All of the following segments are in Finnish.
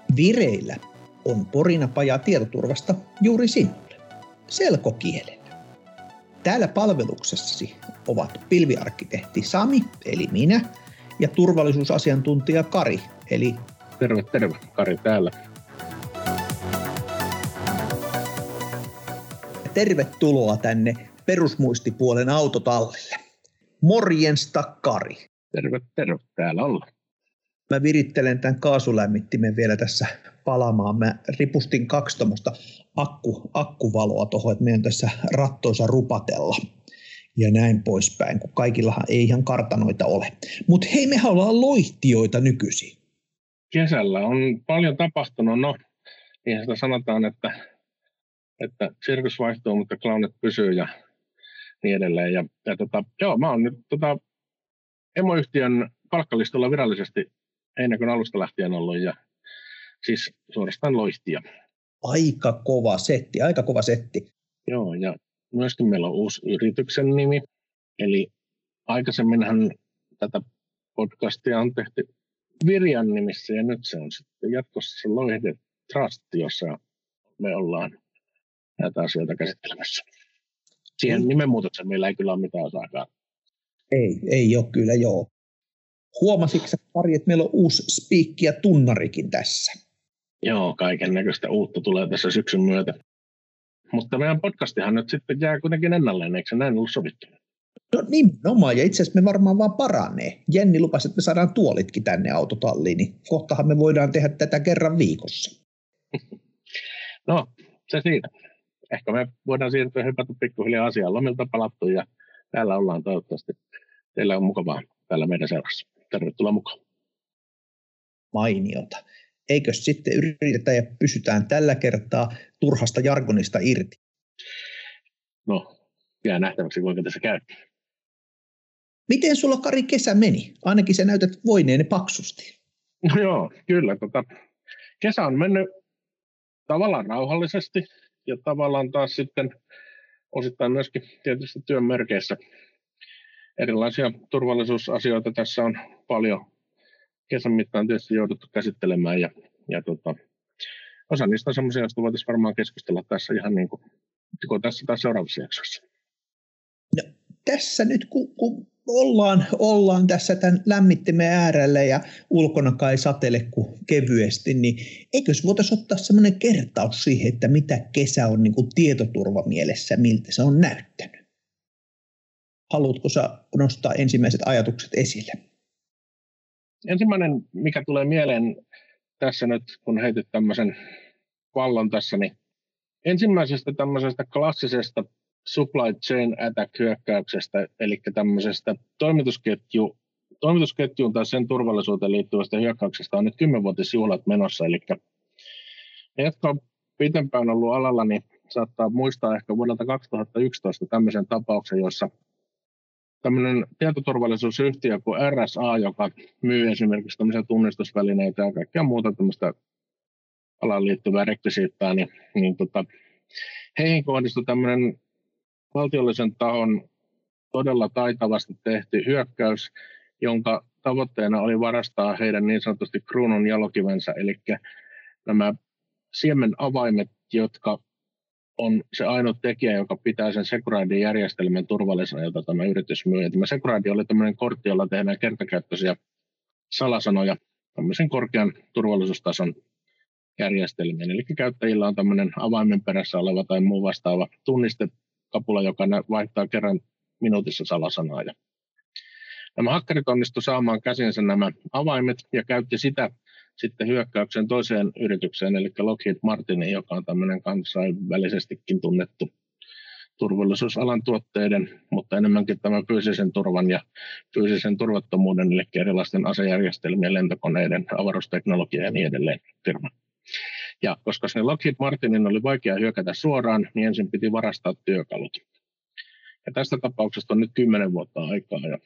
Vireillä on Porinapaja tietoturvasta juuri sinulle, selkokielellä. Täällä palveluksessasi ovat pilviarkkitehti Sami, eli minä, ja turvallisuusasiantuntija Kari, eli... Terve, Kari täällä. Tervetuloa tänne perusmuistipuolen autotallille. Morjensta, Kari. Terve, täällä ollaan. Mä virittelen tämän kaasulämmittimen vielä tässä palamaan. Mä ripustin 2 tuommoista akkuvaloa tuohon, että meidän tässä rattoisa rupatella ja näin poispäin, kun kaikillahan ei ihan kartanoita ole. Mutta hei, mehän ollaan loihtijoita nykyisin. Kesällä on paljon tapahtunut. No, niin sitä sanotaan, että sirkus vaihtuu, mutta clownit pysyy ja niin edelleen. Joo, mä oon nyt emoyhtiön palkkalistalla virallisesti heinäkuun alusta lähtien ollut ja siis suorastaan loihtia. Aika kova setti. Joo, ja myöskin meillä on uusi yrityksen nimi. Eli aikaisemminhan tätä podcastia on tehty Virjan nimissä ja nyt se on sitten jatkossa Loihde Trust, jossa me ollaan näitä asioita käsittelemässä. Siihen nimenmuutoksen meillä ei kyllä ole mitään osaakaan. Ei ole kyllä, joo. Huomasitko Kari, että meillä on uusi spiikki ja tunnarikin tässä? Joo, kaiken näköistä uutta tulee tässä syksyn myötä. Mutta meidän podcastihan nyt sitten jää kuitenkin ennalleen, eikö se näin ollut sovittu? No nimenomaan, ja itse asiassa me varmaan vaan paranee. Jenni lupasi, että me saadaan tuolitkin tänne autotalliin, niin kohtahan me voidaan tehdä tätä kerran viikossa. No, se siitä. Ehkä me voidaan siirtyä hypätä pikkuhiljaa asiaan. Lomilta palattu ja täällä ollaan toivottavasti. Teillä on mukavaa täällä meidän seurassa. Tervetuloa mukaan. Mainiota. Eikös sitten yritetä ja pysytään tällä kertaa turhasta jargonista irti? No, jää nähtäväksi, kuinka tässä käy. Miten sulla, Kari, kesä meni? Ainakin sä näytät voineenne paksusti. No joo, kyllä. Kesä on mennyt tavallaan rauhallisesti ja tavallaan taas sitten osittain myöskin tietysti työn merkeissä. Erilaisia turvallisuusasioita tässä on paljon kesän mittaan tietysti jouduttu käsittelemään ja osa niistä on sellaisia, joista voitaisiin varmaan keskustella tässä ihan niin kuin tässä taas seuraavassa jaksossa. No, tässä nyt kun ollaan tässä tämän lämmittimen äärellä ja ulkona kai satele kuin kevyesti, niin eikös voitaisiin ottaa semmoinen kertaus siihen, että mitä kesä on niin kuin tietoturvamielessä, miltä se on näyttänyt? Haluatko sä nostaa ensimmäiset ajatukset esille? Ensimmäinen, mikä tulee mieleen tässä nyt, kun heitit tämmöisen pallon tässä, niin ensimmäisestä tämmöisestä klassisesta supply chain attack-hyökkäyksestä, eli tämmöisestä toimitusketjuun tai sen turvallisuuteen liittyvästä hyökkäyksestä on nyt 10-vuotisjuhlat menossa, eli ne, jotka on pitempään ollut alalla, niin saattaa muistaa ehkä vuodelta 2011 tämmöisen tapauksen, jossa tämmöinen tietoturvallisuusyhtiö kuin RSA, joka myy esimerkiksi tämmöisiä tunnistusvälineitä ja kaikkea muuta tämmöistä alaan liittyvää rekvisiittaa, niin heihin kohdistui tämmöinen valtiollisen tahon todella taitavasti tehty hyökkäys, jonka tavoitteena oli varastaa heidän niin sanotusti kruunun jalokivensä, eli nämä siemenavaimet, jotka on se ainut tekijä, joka pitää sen Security-järjestelmän turvallisena, jota tämä yritys myy. Tämä Security oli tämmöinen kortti, jolla tehdään kertakäyttöisiä salasanoja tämmöisen korkean turvallisuustason järjestelmien. Eli käyttäjillä on tämmöinen avaimen perässä oleva tai muu vastaava tunnistekapula, joka vaihtaa kerran minuutissa salasanaa. Ja nämä hakkerit onnistuivat saamaan käsinsä nämä avaimet ja käytti sitä sitten hyökkäyksen toiseen yritykseen, eli Lockheed Martinin, joka on tämmöinen kansainvälisestikin tunnettu turvallisuusalan tuotteiden, mutta enemmänkin tämän fyysisen turvan ja fyysisen turvattomuuden, eli erilaisten asejärjestelmien, lentokoneiden, avaruusteknologian ja niin edelleen firma. Ja koska se Lockheed Martinin oli vaikea hyökätä suoraan, niin ensin piti varastaa työkalut. Ja tästä tapauksesta on nyt 10 vuotta aikaa. Ja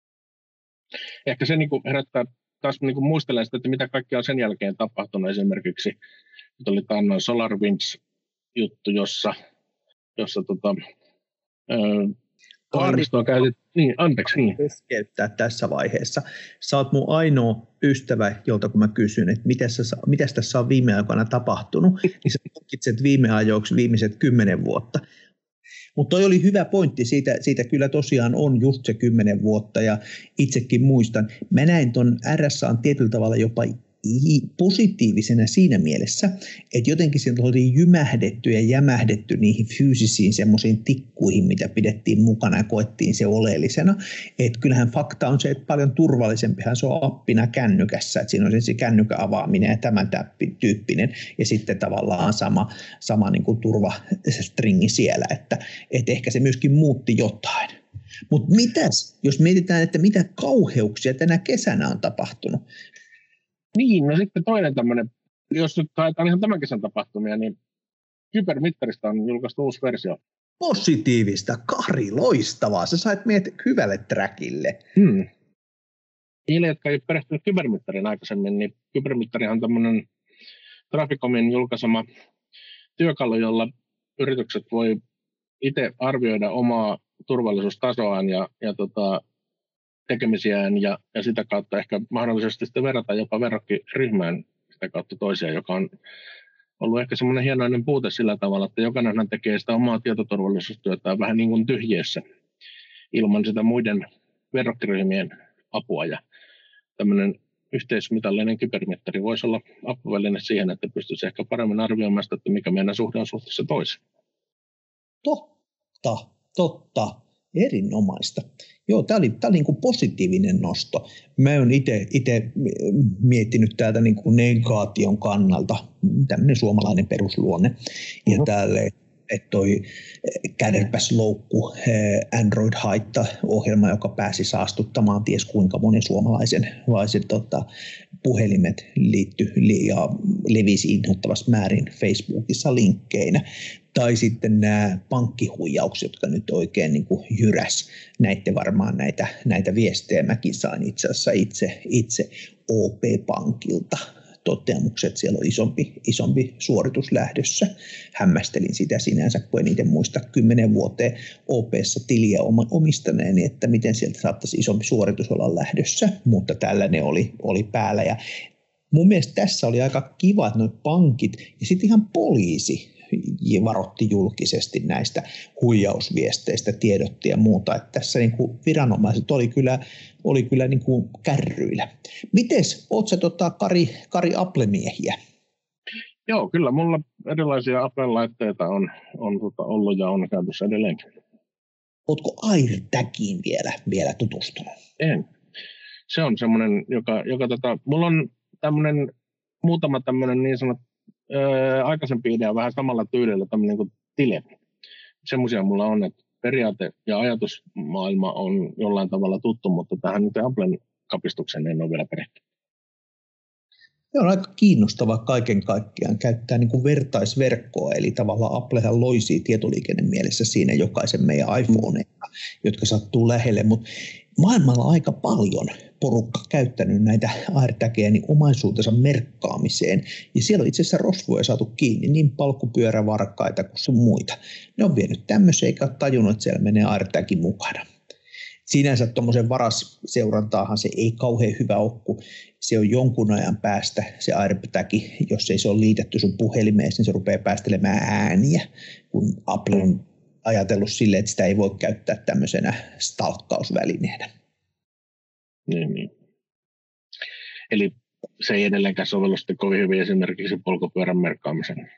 ehkä se herättää taas muistelen sitä, että mitä kaikkea on sen jälkeen tapahtunut. Esimerkiksi nyt oli taannoin SolarWinds-juttu, jossa Toimistoa käytit, niin anteeksi. Niin. Keskeyttää tässä vaiheessa. Sä oot mun ainoa ystävä, jolta kun mä kysyn, että mitäs tässä on viime aikoina tapahtunut, niin sä tutkitset viime ajoiksi viimeiset 10 vuotta. Mutta toi oli hyvä pointti, siitä kyllä tosiaan on just se 10 vuotta ja itsekin muistan. Mä näin ton RSA:n tietyllä tavalla jopa positiivisena siinä mielessä, että jotenkin sieltä oli jymähdetty ja jämähdetty niihin fyysisiin semmoisiin tikkuihin, mitä pidettiin mukana ja koettiin se oleellisena. Että kyllähän fakta on se, että paljon turvallisempihan se on appina kännykässä, että siinä on se kännykän avaaminen ja tämän tyyppinen ja sitten tavallaan sama niin kuin turvastringi siellä, että ehkä se myöskin muutti jotain. Mutta mitäs, jos mietitään, että mitä kauheuksia tänä kesänä on tapahtunut? Niin, no sitten toinen tämmöinen, jos nyt haetaan ihan tämän kesän tapahtumia, niin Kybermittarista on julkaistu uusi versio. Positiivista, Kari, loistavaa. Sä sait meidät hyvälle trackille. Niille, jotka ei ole perehtynyt Kybermittarin aikaisemmin, niin Kybermittarihan on tämmöinen Traficomin julkaisema työkalu, jolla yritykset voi itse arvioida omaa turvallisuustasoaan ja tekemisiään ja sitä kautta ehkä mahdollisesti sitten verrata jopa verrokkiryhmään sitä kautta toisiaan, joka on ollut ehkä semmoinen hienoinen puute sillä tavalla, että jokainen tekee sitä omaa tietoturvallisuustyötään vähän niin kuin tyhjiössä ilman sitä muiden verrokkiryhmien apua. Ja tämmöinen yhteismitallinen kybermittari voisi olla apuväline siihen, että pystyisi ehkä paremmin arvioimaan sitä, että mikä meidän suhde on suhteessa toiseen. Totta. Erinomaista. Joo, tämä oli niin kuin positiivinen nosto. Mä oon itse miettinyt täältä niin kuin negaation kannalta, tämmöinen suomalainen perusluonne, ja täällä että toi kärpäsloukku Android-haitta-ohjelma, joka pääsi saastuttamaan ties kuinka monen suomalaisen puhelimet ja levisi inhottavassa määrin Facebookissa linkkeinä. Tai sitten nämä pankkihuijaukset, jotka nyt oikein niin kuin jyräs. Näitte varmaan näitä viestejä. Mäkin sain itse asiassa itse OP-pankilta toteamukset, siellä on isompi suoritus lähdössä. Hämmästelin sitä sinänsä, kun en itse muista 10 vuoteen OP:ssa tiliä omistaneeni, että miten sieltä saattaisi isompi suoritus olla lähdössä, mutta tällainen oli päällä. Ja mun mielestä tässä oli aika kiva, että nuo pankit ja sitten ihan poliisi varoitti julkisesti näistä huijausviesteistä, tiedotti ja muuta. Että tässä niin kuin viranomaiset oli kyllä niin kuin kärryillä. Mites, oot sä Kari Apple-miehiä? Joo, kyllä mulla erilaisia Apple-laitteita on ollut ja on käytössä edelleenkin. Ootko AirTagiin vielä tutustunut? En. Se on semmoinen, joka mulla on muutama tämmöinen niin sanottu aikaisempi idea vähän samalla tyylillä, tämmöinen kuin Tile. Semmoisia mulla on, että periaate ja ajatusmaailma on jollain tavalla tuttu, mutta tähän nyt Applen kapistukseen en ole vielä perehtynyt. Se on aika kiinnostava kaiken kaikkiaan käyttää niin kuin vertaisverkkoa, eli tavallaan Applehan loisii tietoliikennemielessä siinä jokaisen meidän iPhoneita, jotka sattuu lähelle, mutta maailmalla on aika paljon porukka käyttänyt näitä AirTageja niin omaisuutensa merkkaamiseen, ja siellä on itse asiassa rosvoja saatu kiinni, niin palkkupyörävarkaita kuin sun muita. Ne on vienyt tämmöisiä, eikä ole tajunnut, että siellä menee AirTagi mukana. Sinänsä tuommoisen varasseurantaahan se ei kauhean hyvä ole, kun se on jonkun ajan päästä se AirTag, jos ei se ole liitetty sun puhelimeen, niin se rupeaa päästelemään ääniä, kun Apple on ajatellut silleen, että sitä ei voi käyttää tämmöisenä stalkkausvälineenä. Niin. Eli se ei edelleenkään sovellu sitten kovin hyvin esimerkiksi polkupyörän merkkaamiseen.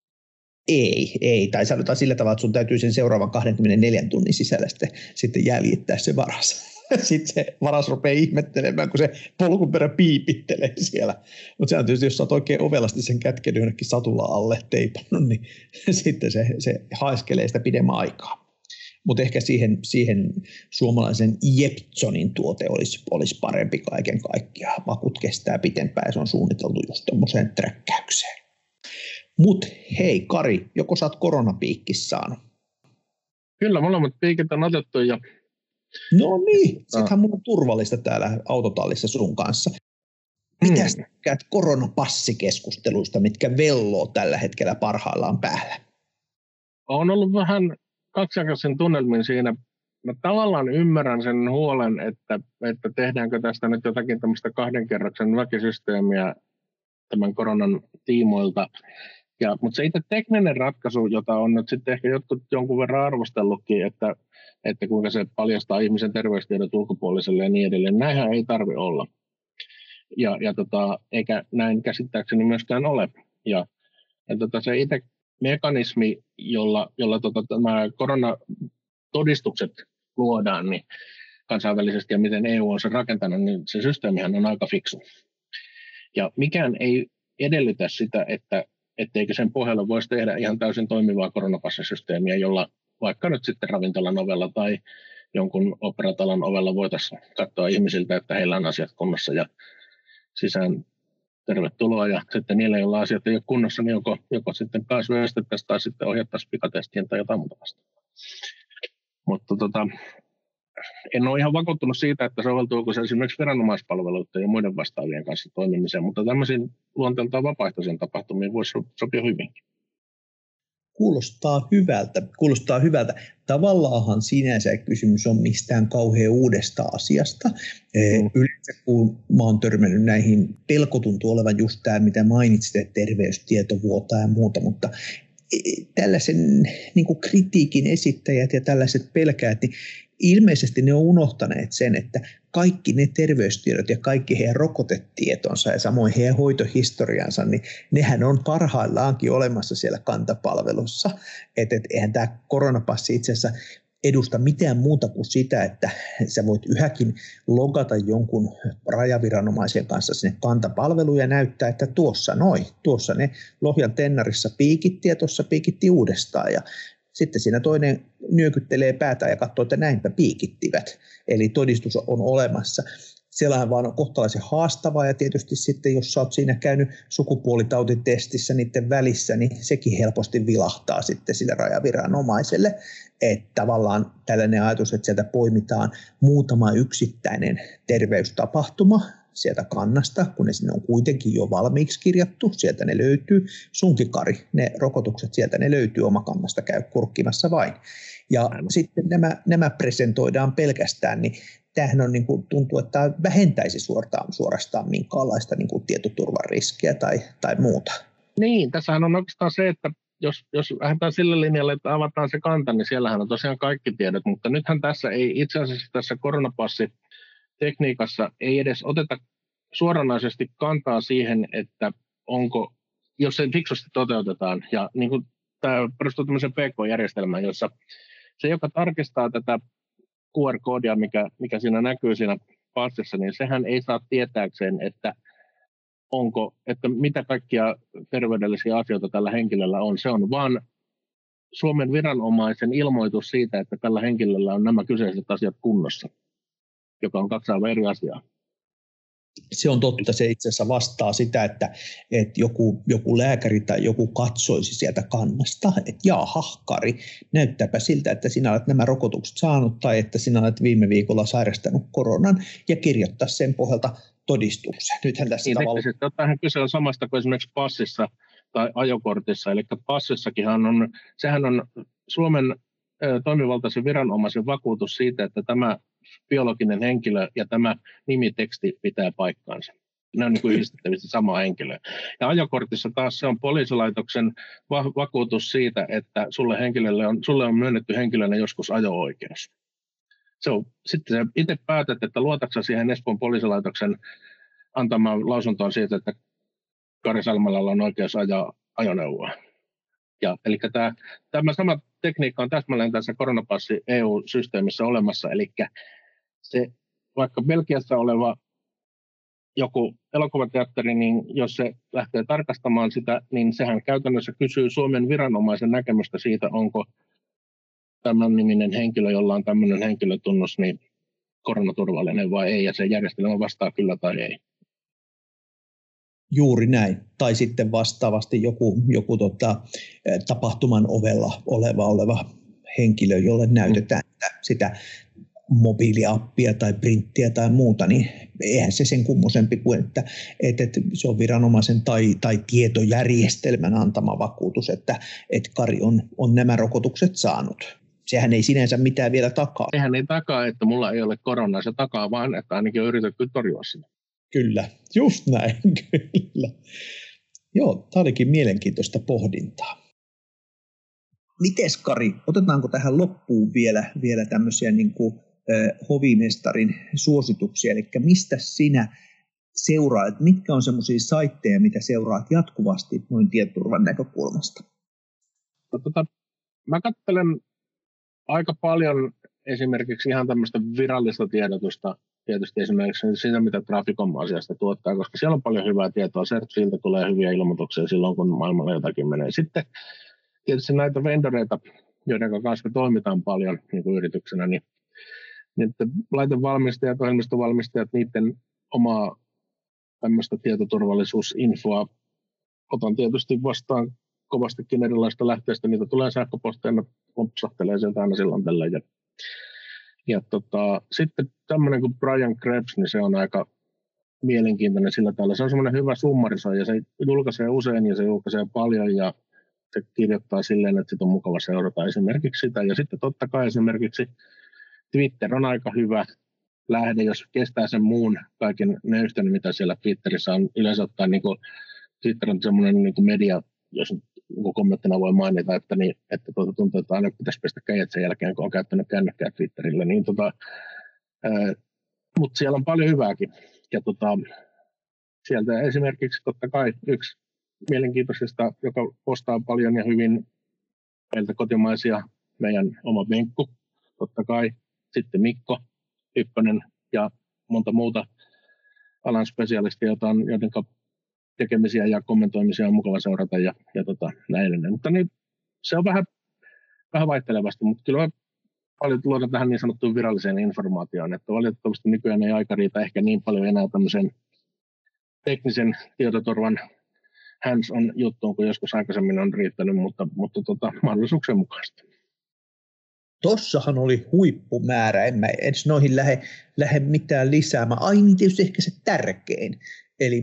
Ei. Tai sanotaan sillä tavalla, että sun täytyy sen seuraavan 24 tunnin sisällä sitten jäljittää se varas. Sitten se varas rupeaa ihmettelemään, kun se polkupyörä piipittelee siellä. Mutta se on tietysti, jos sä oot oikein ovelasti sen kätkenyt jonnekin satula alle teipannut, niin sitten se haiskelee sitä pidemmän aikaa. Mutta ehkä siihen suomalaisen Jepsonin tuote olisi parempi kaiken kaikkiaan. Vakut kestää pitempään ja se on suunniteltu just tuommoiseen träkkäykseen. Mutta hei Kari, joko sä oot koronapiikkissä saanut? Kyllä, molemmat piikit on otettu. No niin, sittenhän mun on turvallista täällä autotallissa sun kanssa. Mitäs käyt koronapassikeskusteluista, mitkä velloo tällä hetkellä parhaillaan päällä? On ollut vähän kaksijakoisen tunnelmin siinä mä tavallaan ymmärrän sen huolen, että tehdäänkö tästä nyt jotakin tämmöistä 2 kerroksen väkisysteemiä tämän koronan tiimoilta. Mutta se itse tekninen ratkaisu, jota on nyt sitten ehkä jonkun verran arvostellutkin, että kuinka se paljastaa ihmisen terveystiedot ulkopuoliselle ja niin edelleen, näinhän ei tarvitse olla. Eikä näin käsittääkseni myöskään ole. Ja se itse mekanismi, jolla tämä koronatodistukset luodaan niin kansainvälisesti ja miten EU on sen rakentanut, niin se systeemihän on aika fiksu. Ja mikään ei edellytä sitä, etteikö sen pohjalle voisi tehdä ihan täysin toimivaa koronapassisysteemiä, jolla vaikka nyt sitten ravintolan ovella tai jonkun operatalon ovella voitaisiin katsoa ihmisiltä, että heillä on asiat kunnossa ja sisään tervetuloa. Ja sitten niille, joilla asiat ei ole kunnossa, niin joko sitten pääsy estettäisiin tai sitten ohjattaisiin pikatestien tai jotain muuta vastaan. Mutta en ole ihan vakuuttunut siitä, että soveltuuko se esimerkiksi viranomaispalveluiden ja muiden vastaavien kanssa toimimiseen, mutta tämmöisiin luonteeltaan vapaaehtoisiin tapahtumiin voisi sopia hyvinkin. Kuulostaa hyvältä. Tavallaanhan sinänsä kysymys on mistään kauhean uudesta asiasta. Yleensä kun mä oon törmännyt näihin, pelko tuntuu olevan just tämä, mitä mainitsit, että terveystietovuotoa ja muuta, mutta tällaisen niin kuin kritiikin esittäjät ja tällaiset pelkäät, niin ilmeisesti ne on unohtaneet sen, että kaikki ne terveystiedot ja kaikki heidän rokotetietonsa ja samoin heidän hoitohistoriansa, niin nehän on parhaillaankin olemassa siellä kantapalvelussa. Että eihän tämä koronapassi itse asiassa edusta mitään muuta kuin sitä, että sä voit yhäkin logata jonkun rajaviranomaisen kanssa sinne kantapalveluun ja näyttää, että tuossa ne Lohjan tennarissa piikitti ja tuossa piikitti uudestaan ja sitten siinä toinen nyökyttelee päätä ja katsoo, että näinpä piikittivät. Eli todistus on olemassa. Sellainen vaan on kohtalaisen haastavaa ja tietysti sitten, jos sä oot siinä käynyt sukupuolitautitestissä niiden välissä, niin sekin helposti vilahtaa sitten sille rajaviranomaiselle. Että tavallaan tällainen ajatus, että sieltä poimitaan muutama yksittäinen terveystapahtuma sieltä kannasta, kun ne sinne on kuitenkin jo valmiiksi kirjattu, sieltä ne löytyy. Sunkin Kari, ne rokotukset sieltä ne löytyy omakannasta, käy kurkkimassa vain. Ja sitten nämä presentoidaan pelkästään, niin tämähän on niin kuin, tuntuu, että tämä vähentäisi suorastaan minkäänlaista niin kuin tietoturvan riskiä tai muuta. Niin, tässähän on oikeastaan se, että jos lähdetään sillä linjalle, että avataan se kanta, niin siellähän on tosiaan kaikki tiedot, mutta nythän tässä ei itse asiassa tässä koronapassitekniikassa ei edes oteta suoranaisesti kantaa siihen, että onko, jos se fiksusti toteutetaan, ja niin kuin tämä perustuu tämmöiseen PK-järjestelmään, jossa se, joka tarkistaa tätä QR-koodia, mikä siinä näkyy siinä passissa, niin sehän ei saa tietääkseen, että mitä kaikkia terveydellisiä asioita tällä henkilöllä on. Se on vaan Suomen viranomaisen ilmoitus siitä, että tällä henkilöllä on nämä kyseiset asiat kunnossa, joka on 2 aivan eri asiaa. Se on totta, se itse asiassa vastaa sitä, että joku lääkäri tai joku katsoisi sieltä kannasta, että jaha Kari, näyttääpä siltä, että sinä olet nämä rokotukset saanut tai että sinä olet viime viikolla sairastanut koronan ja kirjoittaa sen pohjalta todistuksen. Nythän tässä niin, tavallaan... Tämähän kyse on samasta kuin esimerkiksi passissa tai ajokortissa, eli passissakinhan sehän on Suomen toimivaltaisen viranomaisen vakuutus siitä, että tämä biologinen henkilö ja tämä nimiteksti pitää paikkaansa. Ne on niin kuin yhdistettävissä samaa henkilöä. Ja ajokortissa taas se on poliisilaitoksen vakuutus siitä, että sulle on myönnetty henkilönä joskus ajo-oikeus. Sitten sä itse päätät, että luotatko siihen Espoon poliisilaitoksen antamaan lausuntoon siitä, että Kari Salmelalla on oikeus ajaa ajoneuvoa. Eli tämä sama tekniikka on täsmälleen tässä koronapassi EU-systeemissä olemassa, eli se vaikka Belgiassa oleva joku elokuvateatteri, niin jos se lähtee tarkastamaan sitä, niin sehän käytännössä kysyy Suomen viranomaisen näkemystä siitä, onko tämän niminen henkilö, jolla on tämmöinen henkilötunnus, niin koronaturvallinen vai ei, ja se järjestelmä vastaa kyllä tai ei. Juuri näin. Tai sitten vastaavasti joku tapahtuman ovella oleva henkilö, jolle näytetään sitä mobiiliappia tai printtiä tai muuta, niin eihän se sen kummosempi kuin, että se on viranomaisen tai tietojärjestelmän antama vakuutus, että Kari on nämä rokotukset saanut. sehän ei sinänsä mitään vielä takaa. Sehän ei takaa, että mulla ei ole koronaa, se takaa vaan, että ainakin on yritetty torjua sitä. Kyllä, just näin, kyllä. Joo, tämä olikin mielenkiintoista pohdintaa. Mites Kari, otetaanko tähän loppuun vielä tämmöisiä niin kuin hovimestarin suosituksia, eli mistä sinä seuraat, mitkä on semmoisia saitteja, mitä seuraat jatkuvasti noin tietoturvan näkökulmasta? Mä katselen aika paljon esimerkiksi ihan tämmöistä virallista tiedotusta, tietysti esimerkiksi sitä, mitä Traficom asiasta tuottaa, koska siellä on paljon hyvää tietoa. CERT-siltä tulee hyviä ilmoituksia silloin, kun maailmalla jotakin menee. Sitten tietysti näitä vendoreita, joiden kanssa me toimitaan paljon niin kuin yrityksenä, niin laitevalmistajat, ohjelmistovalmistajat, niiden omaa tämmöistä tietoturvallisuusinfoa otan tietysti vastaan kovastikin erilaista lähteistä. Niitä tulee sähköposteina, pompsahtelee sieltä aina silloin tällä. Sitten tämmöinen kuin Brian Krebs, niin se on aika mielenkiintoinen sillä tavalla. Se on semmoinen hyvä summarisoija, se julkaisee usein ja se julkaisee paljon ja se kirjoittaa silleen, että sitä on mukava seurata esimerkiksi sitä. Ja sitten totta kai esimerkiksi Twitter on aika hyvä lähde, jos kestää sen muun kaiken nöystön, mitä siellä Twitterissä on. Yleensä ottaen niin kuin Twitter on semmoinen niin kuin media, jos niin kommenttina voi mainita, että tuntuu, että aina pitäisi pestä kädet sen jälkeen, kun on käyttänyt kännykkää Twitterille. Mutta siellä on paljon hyvääkin. Ja sieltä esimerkiksi totta kai yksi mielenkiintoisesta, joka postaa paljon ja hyvin meiltä kotimaisia, meidän oma Venkku, totta kai. Sitten Mikko Ykkönen ja monta muuta alan spesialistia, joiden tekemisiä ja kommentoimisia on mukava seurata ja näin. Mutta niin, se on vähän vaihtelevasti, mutta kyllä paljon luodaan tähän niin sanottuun viralliseen informaatioon, että valitettavasti nykyään ei aika riitä ehkä niin paljon enää tämmöisen teknisen tietoturvan hands-on juttuun, kuin joskus aikaisemmin on riittänyt, mutta mahdollisuuksien mukaista. Tossahan oli huippumäärä, en mä edes noihin lähde mitään lisäämään. Niin tietysti ehkä se tärkein, eli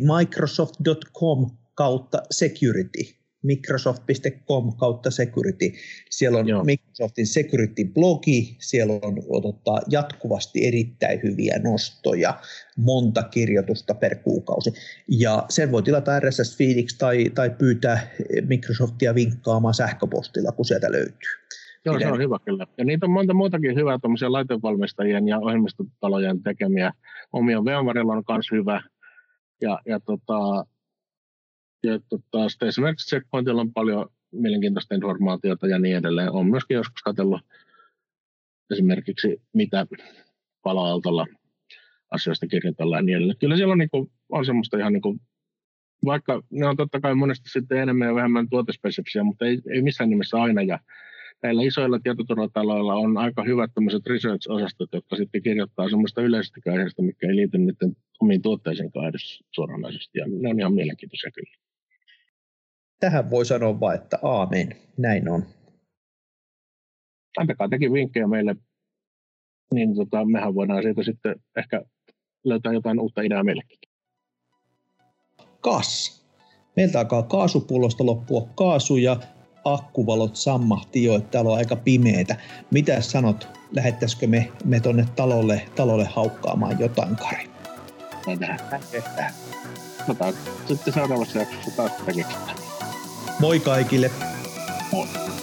microsoft.com/security. Microsoft.com/security. Siellä on Microsoftin security-blogi, siellä on jatkuvasti erittäin hyviä nostoja, monta kirjoitusta per kuukausi. Ja sen voi tilata RSS-feediksi tai pyytää Microsoftia vinkkaamaan sähköpostilla, kun sieltä löytyy. Joo, se on hyvä kyllä. Ja niitä on monta muutakin hyvää tuommoisia laitevalmistajien ja ohjelmistotalojen tekemiä. Omia VMwarella on myös hyvä. Ja sitten esimerkiksi Checkpointilla on paljon mielenkiintoista informaatiota ja niin edelleen. Olen myöskin joskus katsellut esimerkiksi, mitä Palo-Altolla asioista kirjoitellaan ja niin edelleen. Kyllä siellä on semmoista ihan vaikka ne on totta kai monesti sitten enemmän ja vähemmän tuotespesifisiä, mutta ei missään nimessä aina. Ja näillä isoilla tietoturvataloilla on aika hyvät tämmöiset research-osastot, jotka sitten kirjoittaa semmoista yleisestä aiheesta, mikä ei liity niiden omiin tuotteisiinkaan edes suoranaisesti. Ja ne on ihan mielenkiintoisia kyllä. Tähän voi sanoa vain, että aamen, näin on. Antakaa tekin vinkkejä meille, niin mehän voidaan siitä sitten ehkä löytää jotain uutta ideaa meillekin. Meiltä alkaa kaasupullosta loppua kaasu ja akkuvalot sammahti jo, että täällä on aika pimeetä. Mitä sanot, lähettäisikö me tonne talolle haukkaamaan jotain, Kari? Tehdään. Sitten seuraavassa jaksossa taas tätä keksitään. Moi kaikille! Moi!